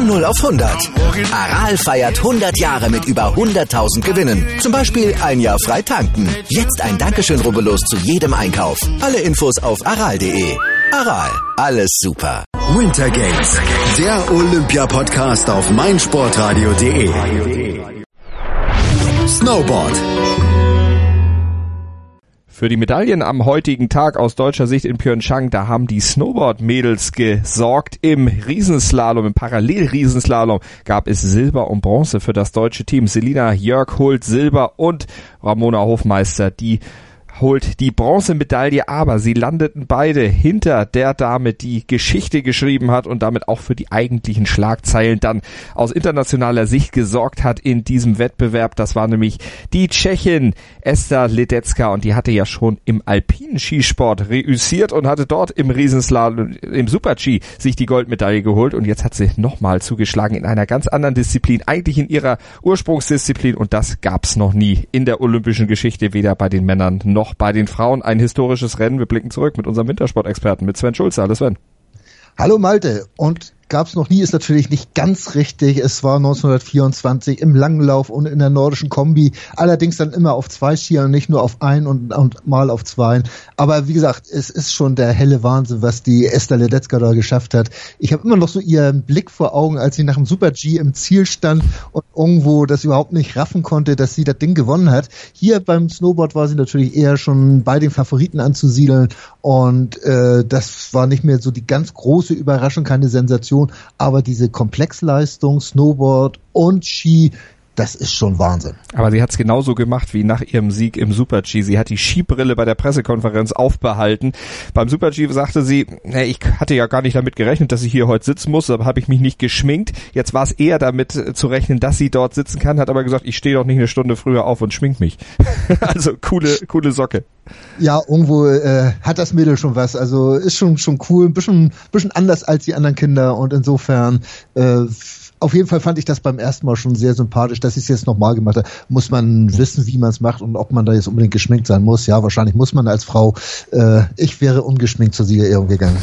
Von 0 auf 100. Aral feiert 100 Jahre mit über 100.000 Gewinnen. Zum Beispiel ein Jahr frei tanken. Jetzt ein Dankeschön, rubbellos zu jedem Einkauf. Alle Infos auf aral.de. Aral, alles super. Winter Games, der Olympia-Podcast auf meinsportradio.de. Snowboard. Für die Medaillen am heutigen Tag aus deutscher Sicht in Pyeongchang, da haben die Snowboard-Mädels gesorgt. Im Riesenslalom, im Parallel-Riesenslalom gab es Silber und Bronze für das deutsche Team. Selina Jörg holt Silber und Ramona Hofmeister, die holt die Bronzemedaille, aber sie landeten beide hinter der Dame, die Geschichte geschrieben hat und damit auch für die eigentlichen Schlagzeilen dann aus internationaler Sicht gesorgt hat in diesem Wettbewerb. Das war nämlich die Tschechin Ester Ledecká und die hatte ja schon im alpinen Skisport reüssiert und hatte dort im Riesenslalom, im Super-G sich die Goldmedaille geholt und jetzt hat sie nochmal zugeschlagen in einer ganz anderen Disziplin, eigentlich in ihrer Ursprungsdisziplin und das gab's noch nie in der olympischen Geschichte, weder bei den Männern noch bei den Frauen. Ein historisches Rennen. Wir blicken zurück mit unserem Wintersportexperten, mit Sven Schulze. Hallo Sven. Hallo Malte. Und gab's noch nie, ist natürlich nicht ganz richtig. Es war 1924 im Langlauf und in der nordischen Kombi. Allerdings dann immer auf 2 Skiern und nicht nur auf 1 und mal auf 2. Aber wie gesagt, es ist schon der helle Wahnsinn, was die Ester Ledecká da geschafft hat. Ich habe immer noch so ihren Blick vor Augen, als sie nach dem Super-G im Ziel stand und irgendwo das überhaupt nicht raffen konnte, dass sie das Ding gewonnen hat. Hier beim Snowboard war sie natürlich eher schon bei den Favoriten anzusiedeln und das war nicht mehr so die ganz große Überraschung, keine Sensation. Aber diese Komplexleistung, Snowboard und Ski, das ist schon Wahnsinn. Aber sie hat es genauso gemacht wie nach ihrem Sieg im Super-G. Sie hat die Skibrille bei der Pressekonferenz aufbehalten. Beim Super-G sagte sie, ich hatte ja gar nicht damit gerechnet, dass ich hier heute sitzen muss, aber habe ich mich nicht geschminkt. Jetzt war es eher damit zu rechnen, dass sie dort sitzen kann, hat aber gesagt, ich stehe doch nicht eine Stunde früher auf und schmink mich. Also coole Socke. Ja, irgendwo hat das Mädel schon was. Also ist schon cool, ein bisschen anders als die anderen Kinder und insofern auf jeden Fall fand ich das beim ersten Mal schon sehr sympathisch, dass sie es jetzt nochmal gemacht hat. Muss man wissen, wie man es macht und ob man da jetzt unbedingt geschminkt sein muss. Ja, wahrscheinlich muss man als Frau. Ich wäre ungeschminkt zur Siegerehrung gegangen.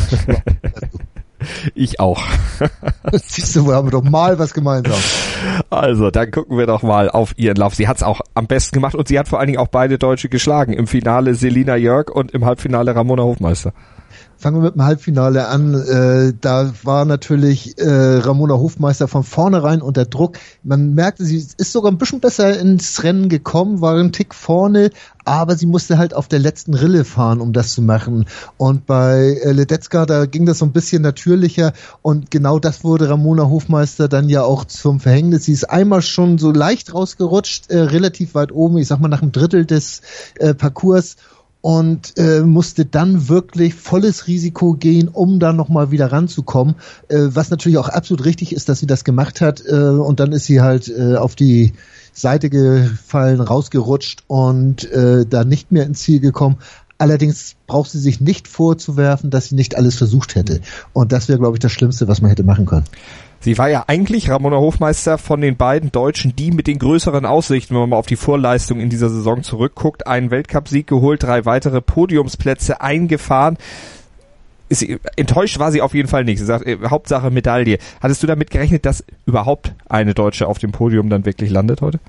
Ich auch. Siehst du, wir haben doch mal was gemeinsam. Also, dann gucken wir doch mal auf ihren Lauf. Sie hat es auch am besten gemacht und sie hat vor allen Dingen auch beide Deutsche geschlagen. Im Finale Selina Jörg und im Halbfinale Ramona Hofmeister. Fangen wir mit dem Halbfinale an. Da war natürlich Ramona Hofmeister von vornherein unter Druck. Man merkte, sie ist sogar ein bisschen besser ins Rennen gekommen, war ein Tick vorne, aber sie musste halt auf der letzten Rille fahren, um das zu machen. Und bei Ledecká, da ging das so ein bisschen natürlicher und genau das wurde Ramona Hofmeister dann ja auch zum Verhängnis. Sie ist einmal schon so leicht rausgerutscht, relativ weit oben, ich sag mal nach einem Drittel des Parcours. Und musste dann wirklich volles Risiko gehen, um da nochmal wieder ranzukommen, was natürlich auch absolut richtig ist, dass sie das gemacht hat und dann ist sie halt auf die Seite gefallen, rausgerutscht und da nicht mehr ins Ziel gekommen. Allerdings braucht sie sich nicht vorzuwerfen, dass sie nicht alles versucht hätte und das wäre, glaube ich, das Schlimmste, was man hätte machen können. Sie war ja eigentlich, Ramona Hofmeister, von den beiden Deutschen die mit den größeren Aussichten, wenn man mal auf die Vorleistung in dieser Saison zurückguckt. Einen Weltcupsieg geholt, 3 weitere Podiumsplätze eingefahren. Enttäuscht war sie auf jeden Fall nicht. Sie sagt, Hauptsache Medaille. Hattest du damit gerechnet, dass überhaupt eine Deutsche auf dem Podium dann wirklich landet heute?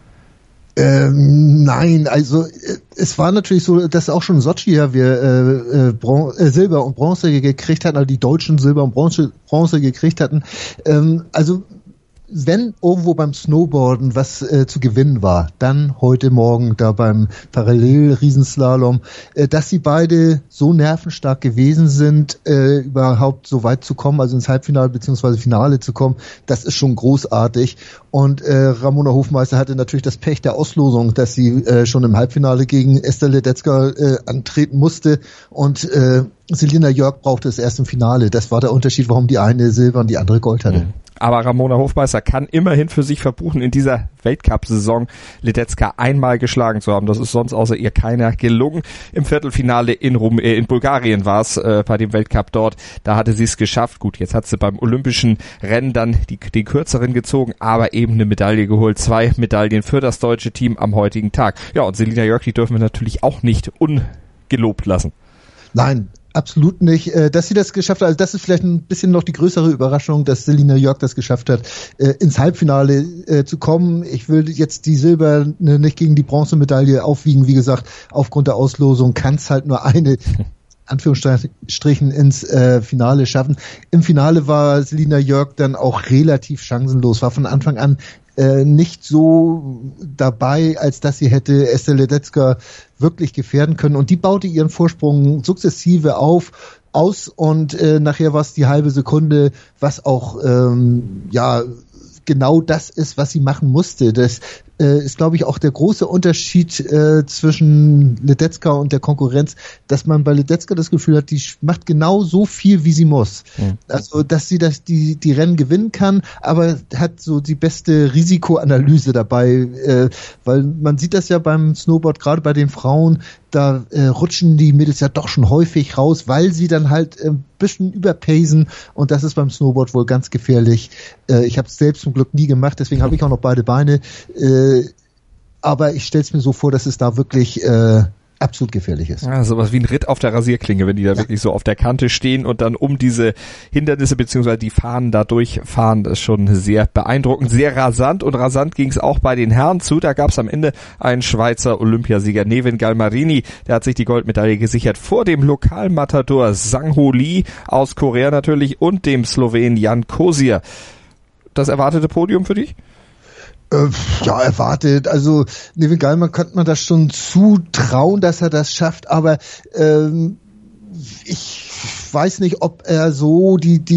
Nein, also es war natürlich so, dass auch schon Sochi ja wir Silber und Bronze gekriegt hatten, also die Deutschen Silber und Bronze gekriegt hatten. Also wenn irgendwo beim Snowboarden was zu gewinnen war, dann heute Morgen da beim Parallel-Riesenslalom, dass sie beide so nervenstark gewesen sind, überhaupt so weit zu kommen, also ins Halbfinale bzw. Finale zu kommen, das ist schon großartig. Und Ramona Hofmeister hatte natürlich das Pech der Auslosung, dass sie schon im Halbfinale gegen Ester Ledecká antreten musste und Selina Jörg brauchte es erst im Finale. Das war der Unterschied, warum die eine Silber und die andere Gold hatte. Aber Ramona Hofmeister kann immerhin für sich verbuchen, in dieser Weltcup-Saison Ledecká einmal geschlagen zu haben. Das ist sonst außer ihr keiner gelungen. Im Viertelfinale in Bulgarien war es bei dem Weltcup dort. Da hatte sie es geschafft. Gut, jetzt hat sie beim olympischen Rennen dann den kürzeren gezogen, aber eben eine Medaille geholt. 2 Medaillen für das deutsche Team am heutigen Tag. Ja, und Selina Jörg, die dürfen wir natürlich auch nicht ungelobt lassen. Nein. absolut nicht. Dass sie das geschafft hat, also das ist vielleicht ein bisschen noch die größere Überraschung, dass Selina Jörg das geschafft hat, ins Halbfinale zu kommen. Ich will jetzt die Silber nicht gegen die Bronzemedaille aufwiegen. Wie gesagt, aufgrund der Auslosung kann es halt nur eine Anführungsstrichen ins Finale schaffen. Im Finale war Selina Jörg dann auch relativ chancenlos, war von Anfang an nicht so dabei, als dass sie hätte Esther Ledecká wirklich gefährden können. Und die baute ihren Vorsprung sukzessive aus und nachher war es die halbe Sekunde, was auch genau das ist, was sie machen musste. Das ist, glaube ich, auch der große Unterschied zwischen Ledecká und der Konkurrenz, dass man bei Ledecká das Gefühl hat, die macht genau so viel, wie sie muss. Mhm. Also, dass sie die Rennen gewinnen kann, aber hat so die beste Risikoanalyse dabei, weil man sieht das ja beim Snowboard, gerade bei den Frauen, da rutschen die Mädels ja doch schon häufig raus, weil sie dann halt ein bisschen überpacen und das ist beim Snowboard wohl ganz gefährlich. Ich habe es selbst zum Glück nie gemacht, deswegen habe ich auch noch beide Beine. Aber ich stelle es mir so vor, dass es da wirklich absolut gefährlich ist. Ja, sowas wie ein Ritt auf der Rasierklinge, wenn die da wirklich so auf der Kante stehen und dann um diese Hindernisse bzw. die Fahnen da durchfahren, das ist schon sehr beeindruckend, sehr rasant und rasant ging es auch bei den Herren zu. Da gab es am Ende einen Schweizer Olympiasieger, Nevin Galmarini, der hat sich die Goldmedaille gesichert vor dem Lokalmatador Sang-Ho Lee aus Korea natürlich und dem Slowenen Jan Kozier. Das erwartete Podium für dich? Ja, erwartet. Also Nevin Galman könnte man das schon zutrauen, dass er das schafft, aber ich weiß nicht, ob er so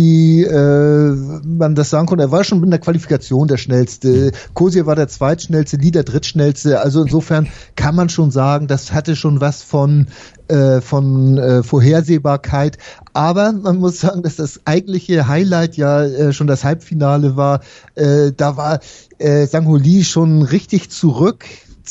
man das sagen konnte. Er war schon in der Qualifikation der schnellste. Kozier war der zweitschnellste, Lee der drittschnellste. Also insofern kann man schon sagen, das hatte schon was von Vorhersehbarkeit. Aber man muss sagen, dass das eigentliche Highlight ja schon das Halbfinale war. Da war Sang-Ho Lee schon richtig zurück.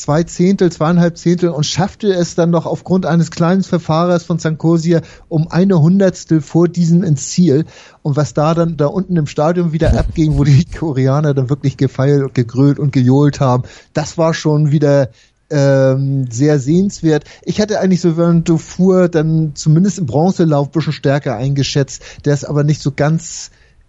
2,5 Zehntel und schaffte es dann noch aufgrund eines kleinen Verfahrers von Sang Kozier um 1/100 vor diesem ins Ziel. Und was da unten im Stadion wieder abging, wo die Koreaner dann wirklich gefeiert und gegrölt und gejohlt haben, das war schon wieder sehr sehenswert. Ich hatte eigentlich Sylvain Dufour dann zumindest im Bronzelauf ein bisschen stärker eingeschätzt, der es aber nicht so ganz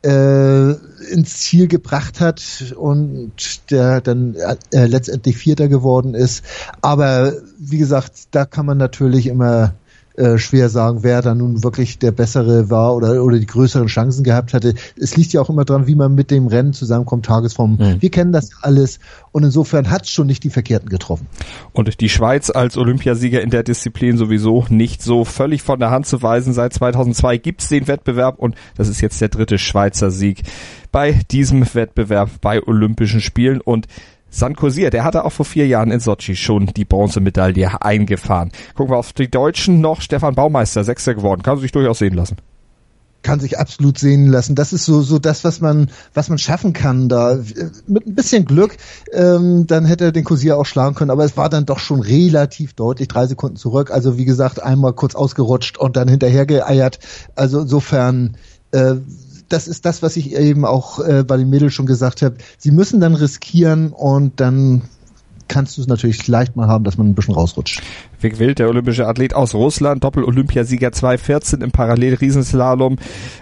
ins Ziel gebracht hat und der dann letztendlich Vierter geworden ist. Aber wie gesagt, da kann man natürlich immer schwer sagen, wer da nun wirklich der Bessere war oder die größeren Chancen gehabt hatte. Es liegt ja auch immer dran, wie man mit dem Rennen zusammenkommt, Tagesform. Wir kennen das alles und insofern hat es schon nicht die Verkehrten getroffen. Und die Schweiz als Olympiasieger in der Disziplin sowieso nicht so völlig von der Hand zu weisen. Seit 2002 gibt's den Wettbewerb und das ist jetzt der 3. Schweizer Sieg bei diesem Wettbewerb bei Olympischen Spielen. Und Jan Kozier, der hatte auch vor 4 Jahren in Sotschi schon die Bronzemedaille eingefahren. Gucken wir auf die Deutschen noch. Stefan Baumeister, 6. geworden. Kann sich durchaus sehen lassen. Kann sich absolut sehen lassen. Das ist so das, was man schaffen kann da. Mit ein bisschen Glück, dann hätte er den Kozier auch schlagen können, aber es war dann doch schon relativ deutlich, 3 Sekunden zurück. Also wie gesagt, einmal kurz ausgerutscht und dann hinterher geeiert. Also insofern, das ist das, was ich eben auch bei den Mädels schon gesagt habe. Sie müssen dann riskieren und dann kannst du es natürlich leicht mal haben, dass man ein bisschen rausrutscht. Vic Wild, der olympische Athlet aus Russland, Doppel-Olympiasieger 2014 im Parallel-Riesenslalom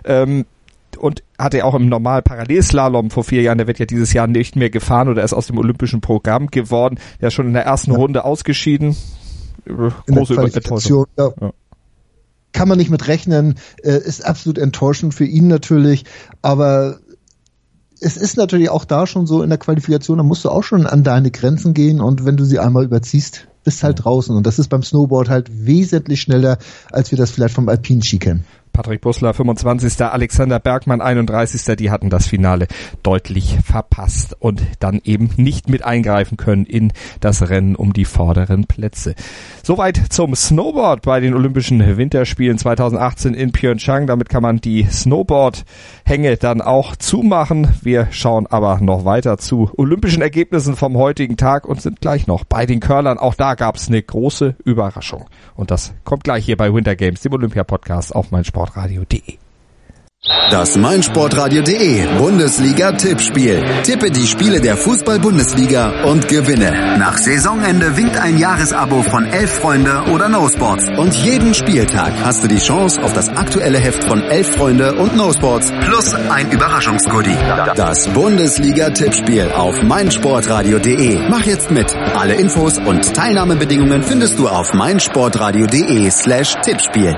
und hatte auch im Normal-Parallelslalom vor 4 Jahren, der wird ja dieses Jahr nicht mehr gefahren oder ist aus dem olympischen Programm geworden. Der ist schon in der ersten Runde ausgeschieden. Große Enttäuschung. Ja. Kann man nicht mit rechnen, ist absolut enttäuschend für ihn natürlich, aber es ist natürlich auch da schon so in der Qualifikation, da musst du auch schon an deine Grenzen gehen und wenn du sie einmal überziehst, bist halt draußen und das ist beim Snowboard halt wesentlich schneller, als wir das vielleicht vom Alpin-Ski kennen. Patrick Bussler 25., Alexander Bergmann 31., die hatten das Finale deutlich verpasst und dann eben nicht mit eingreifen können in das Rennen um die vorderen Plätze. Soweit zum Snowboard bei den Olympischen Winterspielen 2018 in Pyeongchang. Damit kann man die Snowboard-Hänge dann auch zumachen. Wir schauen aber noch weiter zu olympischen Ergebnissen vom heutigen Tag und sind gleich noch bei den Curlern. Auch da gab es eine große Überraschung. Und das kommt gleich hier bei Winter Games, dem Olympia-Podcast auf meinsportradio.de. Das meinsportradio.de Bundesliga-Tippspiel. Tippe die Spiele der Fußball-Bundesliga und gewinne. Nach Saisonende winkt ein Jahresabo von 11 Freunde oder No Sports. Und jeden Spieltag hast du die Chance auf das aktuelle Heft von 11 Freunde und No Sports plus ein Überraschungsgoodie. Das Bundesliga-Tippspiel auf meinsportradio.de. Mach jetzt mit. Alle Infos und Teilnahmebedingungen findest du auf meinsportradio.de/Tippspiel.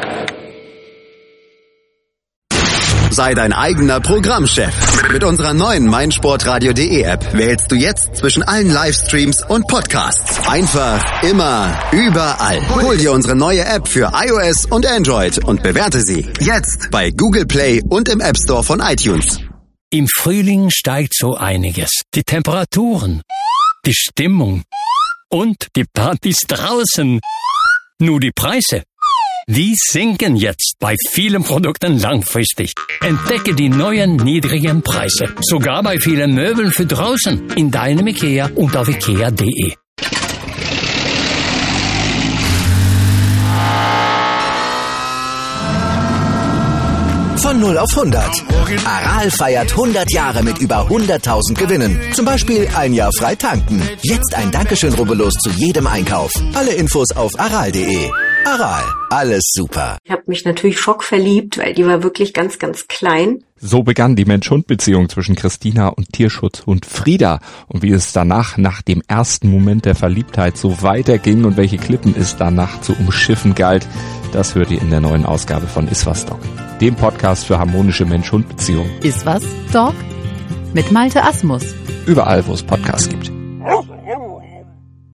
Sei dein eigener Programmchef. Mit unserer neuen meinsportradio.de App wählst du jetzt zwischen allen Livestreams und Podcasts. Einfach, immer, überall. Hol dir unsere neue App für iOS und Android und bewerte sie jetzt bei Google Play und im App Store von iTunes. Im Frühling steigt so einiges. Die Temperaturen, die Stimmung und die Partys draußen. Nur die Preise. Die sinken jetzt bei vielen Produkten langfristig. Entdecke die neuen niedrigen Preise. Sogar bei vielen Möbeln für draußen. In deinem IKEA und auf ikea.de. Von 0 auf 100. Aral feiert 100 Jahre mit über 100.000 Gewinnen. Zum Beispiel ein Jahr frei tanken. Jetzt ein Dankeschön, rubbellos zu jedem Einkauf. Alle Infos auf aral.de. Aral, alles super. Ich habe mich natürlich schockverliebt, weil die war wirklich ganz, ganz klein. So begann die Mensch-Hund-Beziehung zwischen Christina und Tierschutzhund Frieda. Und wie es danach, nach dem ersten Moment der Verliebtheit, so weiterging und welche Klippen es danach zu umschiffen galt, das hört ihr in der neuen Ausgabe von Iswas Dog, dem Podcast für harmonische Mensch-Hund-Beziehungen. Iswas Dog? Mit Malte Asmus. Überall, wo es Podcasts gibt.